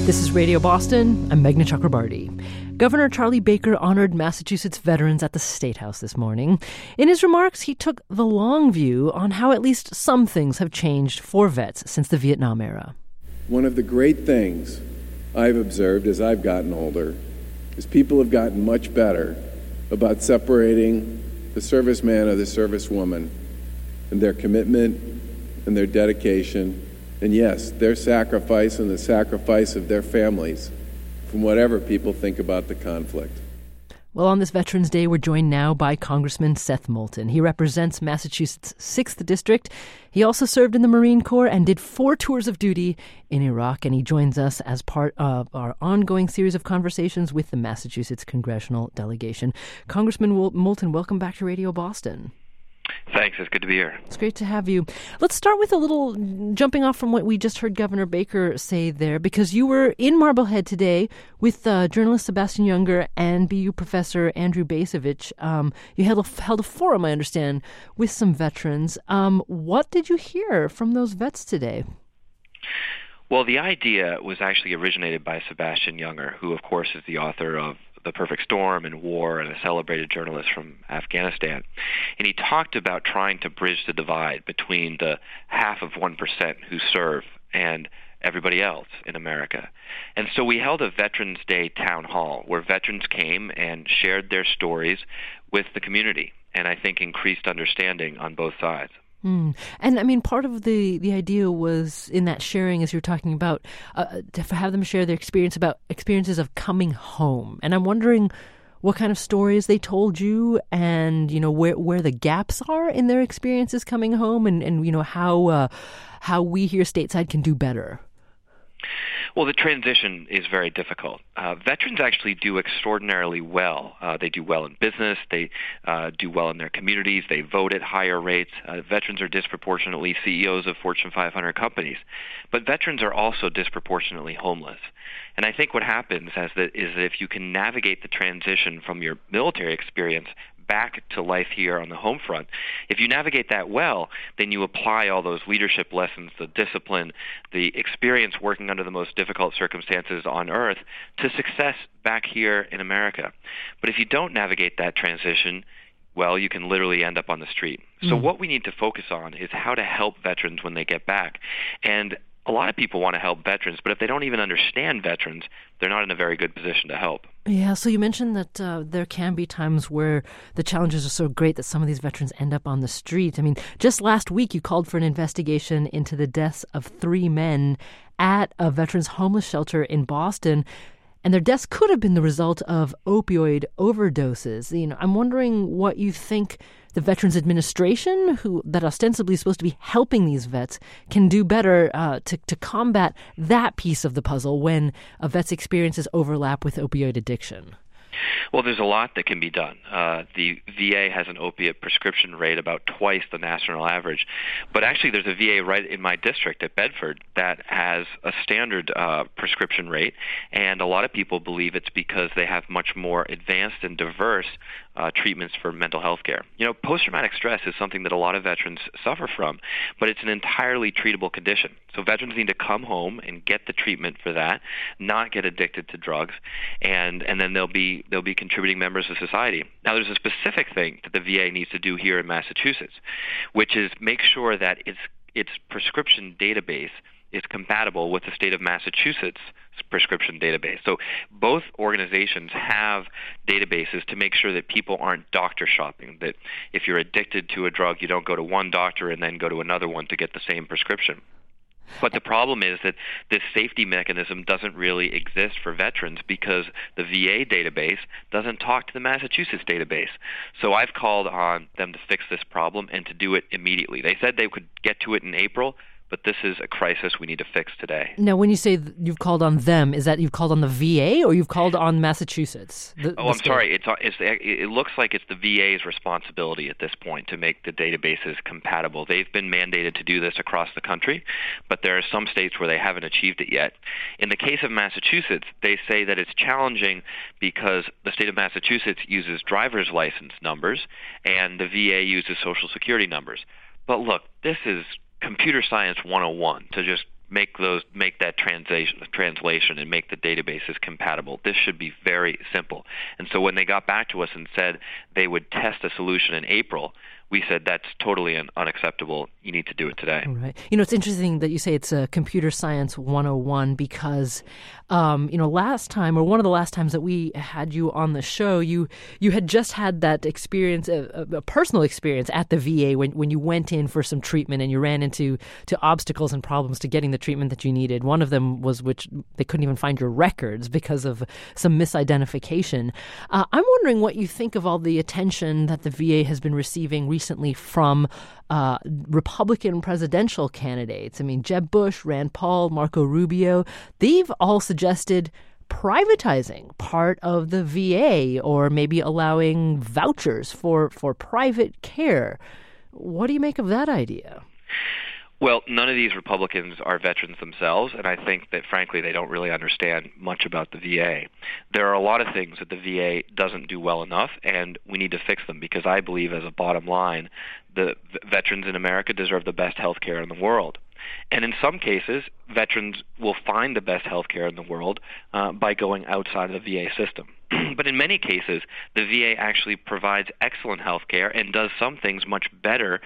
This is Radio Boston. I'm Meghna Chakrabarty. Governor Charlie Baker honored Massachusetts veterans at the State House this morning. In his remarks, he took the long view on how at least some things have changed for vets since the Vietnam era. One of the great things I've observed as I've gotten older is people have gotten much better about separating the serviceman or the servicewoman and their commitment and their dedication, and yes, their sacrifice and the sacrifice of their families from whatever people think about the conflict. Well, on this Veterans Day, we're joined now by Congressman Seth Moulton. He represents Massachusetts' 6th District. He also served in the Marine Corps and did 4 tours of duty in Iraq, and he joins us as part of our ongoing series of conversations with the Massachusetts Congressional Delegation. Congressman Moulton, welcome back to Radio Boston. Thanks. It's good to be here. It's great to have you. Let's start with a little jumping off from what we just heard Governor Baker say there, because you were in Marblehead today with journalist Sebastian Junger and BU professor Andrew Bacevich. You held a forum, I understand, with some veterans. What did you hear from those vets today? Well, the idea was actually originated by Sebastian Junger, who, of course, is the author of The Perfect Storm and War and a celebrated journalist from Afghanistan. And he talked about trying to bridge the divide between the half of 1% who serve and everybody else in America. And so we held a Veterans Day town hall where veterans came and shared their stories with the community, and I think increased understanding on both sides. And I mean, part of the idea was in that sharing, as you're talking about, to have them share their experiences of coming home. And I'm wondering what kind of stories they told you, and where the gaps are in their experiences coming home, and how we here stateside can do better. Well, the transition is very difficult. Veterans actually do extraordinarily well. They do well in business. They do well in their communities. They vote at higher rates. Veterans are disproportionately CEOs of Fortune 500 companies. But veterans are also disproportionately homeless. And I think what happens is that if you can navigate the transition from your military experience back to life here on the home front, if you navigate that well, then you apply all those leadership lessons, the discipline, the experience working under the most difficult circumstances on earth to success back here in America. But if you don't navigate that transition, well, you can literally end up on the street. So what we need to focus on is how to help veterans when they get back. And a lot of people want to help veterans, but if they don't even understand veterans, they're not in a very good position to help. Yeah, so you mentioned that there can be times where the challenges are so great that some of these veterans end up on the street. I mean, just last week you called for an investigation into the deaths of 3 men at a veterans homeless shelter in Boston, and their deaths could have been the result of opioid overdoses. I'm wondering what you think the Veterans Administration, that ostensibly is supposed to be helping these vets, can do better to combat that piece of the puzzle when a vet's experiences overlap with opioid addiction. Well, there's a lot that can be done. The VA has an opiate prescription rate about twice the national average. But actually, there's a VA right in my district at Bedford that has a standard prescription rate, and a lot of people believe it's because they have much more advanced and diverse treatments for mental health care. Post-traumatic stress is something that a lot of veterans suffer from, but it's an entirely treatable condition. So veterans need to come home and get the treatment for that, not get addicted to drugs, and then they'll be contributing members of society. Now, there's a specific thing that the VA needs to do here in Massachusetts, which is make sure that its prescription database is compatible with the state of Massachusetts' prescription database. So both organizations have databases to make sure that people aren't doctor shopping, that if you're addicted to a drug, you don't go to one doctor and then go to another one to get the same prescription. But the problem is that this safety mechanism doesn't really exist for veterans because the VA database doesn't talk to the Massachusetts database. So I've called on them to fix this problem and to do it immediately. They said they could get to it in April, but this is a crisis we need to fix today. Now, when you say you've called on them, is that you've called on the VA or you've called on Massachusetts? I'm sorry. It looks like it's the VA's responsibility at this point to make the databases compatible. They've been mandated to do this across the country, but there are some states where they haven't achieved it yet. In the case of Massachusetts, they say that it's challenging because the state of Massachusetts uses driver's license numbers and the VA uses Social Security numbers. But look, this is computer science 101 to just make that translation and make the databases compatible. This should be very simple. And so when they got back to us and said they would test a solution in April, we said that's totally unacceptable. You need to do it today. Right. It's interesting that you say it's a computer science 101 because, last time or one of the last times that we had you on the show, you had just had that experience, a personal experience at the VA when you went in for some treatment and you ran into obstacles and problems to getting the treatment that you needed. One of them was which they couldn't even find your records because of some misidentification. I'm wondering what you think of all the attention that the VA has been receiving recently from Republican presidential candidates. I mean, Jeb Bush, Rand Paul, Marco Rubio, they've all suggested privatizing part of the VA or maybe allowing vouchers for private care. What do you make of that idea? Well, none of these Republicans are veterans themselves, and I think that, frankly, they don't really understand much about the VA. There are a lot of things that the VA doesn't do well enough, and we need to fix them because I believe, as a bottom line, the veterans in America deserve the best health care in the world. And in some cases, veterans will find the best health care in the world by going outside of the VA system. But in many cases, the VA actually provides excellent health care and does some things much better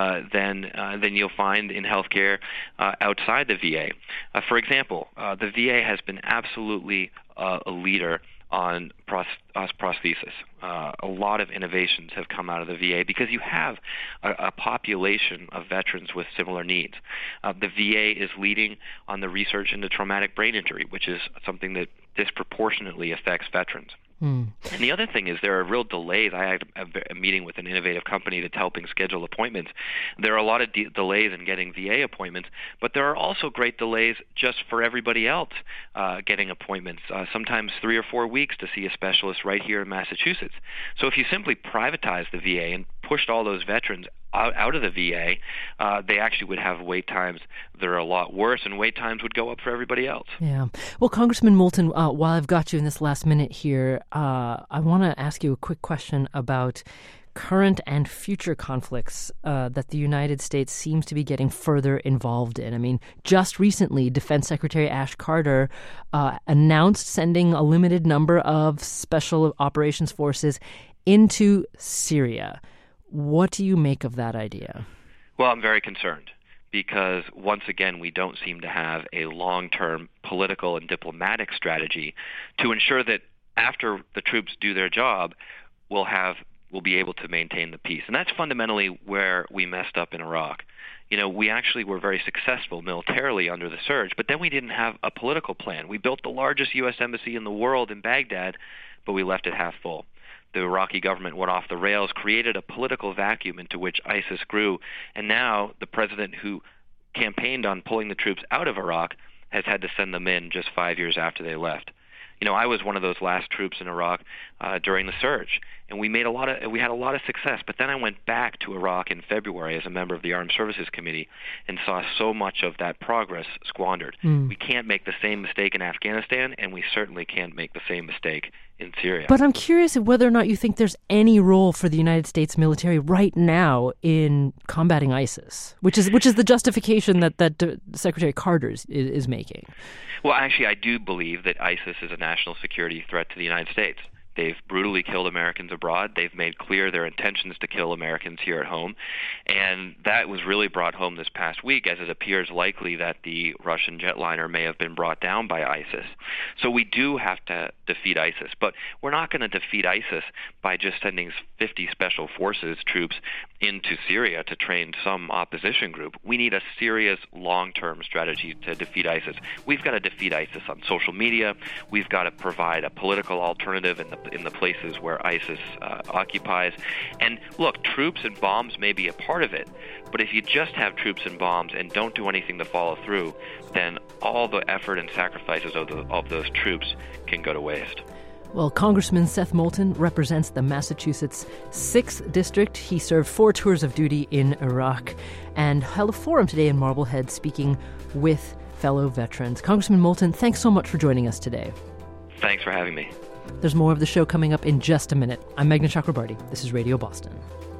than you'll find in health care outside the VA. For example, the VA has been absolutely a leader on prosthesis. A lot of innovations have come out of the VA because you have a population of veterans with similar needs. The VA is leading on the research into traumatic brain injury, which is something that disproportionately affects veterans. And the other thing is there are real delays. I had a meeting with an innovative company that's helping schedule appointments. There are a lot of delays in getting VA appointments, but there are also great delays just for everybody else getting appointments, sometimes 3 or 4 weeks to see a specialist right here in Massachusetts. So if you simply privatize the VA and pushed all those veterans out of the VA, they actually would have wait times that are a lot worse, and wait times would go up for everybody else. Yeah. Well, Congressman Moulton, while I've got you in this last minute here, I want to ask you a quick question about current and future conflicts that the United States seems to be getting further involved in. I mean, just recently, Defense Secretary Ash Carter announced sending a limited number of special operations forces into Syria. What do you make of that idea? Well, I'm very concerned because, once again, we don't seem to have a long-term political and diplomatic strategy to ensure that after the troops do their job, we'll be able to maintain the peace. And that's fundamentally where we messed up in Iraq. We actually were very successful militarily under the surge, but then we didn't have a political plan. We built the largest U.S. embassy in the world in Baghdad, but we left it half full. The Iraqi government went off the rails, created a political vacuum into which ISIS grew, and now the president who campaigned on pulling the troops out of Iraq has had to send them in just 5 years after they left. I was one of those last troops in Iraq during the surge, and we had a lot of success. But then I went back to Iraq in February as a member of the Armed Services Committee and saw so much of that progress squandered. We can't make the same mistake in Afghanistan, and we certainly can't make the same mistake in Syria. But I'm curious whether or not you think there's any role for the United States military right now in combating ISIS, which is the justification that Secretary Carter is making. Well, actually, I do believe that ISIS is a national security threat to the United States. They've brutally killed Americans abroad. They've made clear their intentions to kill Americans here at home. And that was really brought home this past week, as it appears likely that the Russian jetliner may have been brought down by ISIS. So we do have to defeat ISIS. But we're not going to defeat ISIS by just sending 50 special forces troops into Syria to train some opposition group. We need a serious long-term strategy to defeat ISIS. We've got to defeat ISIS on social media. We've got to provide a political alternative in the places where ISIS occupies. And look, troops and bombs may be a part of it, but if you just have troops and bombs and don't do anything to follow through, then all the effort and sacrifices of those troops can go to waste. Well, Congressman Seth Moulton represents the Massachusetts 6th District. He served 4 tours of duty in Iraq and held a forum today in Marblehead speaking with fellow veterans. Congressman Moulton, thanks so much for joining us today. Thanks for having me. There's more of the show coming up in just a minute. I'm Meghna Chakrabarti. This is Radio Boston.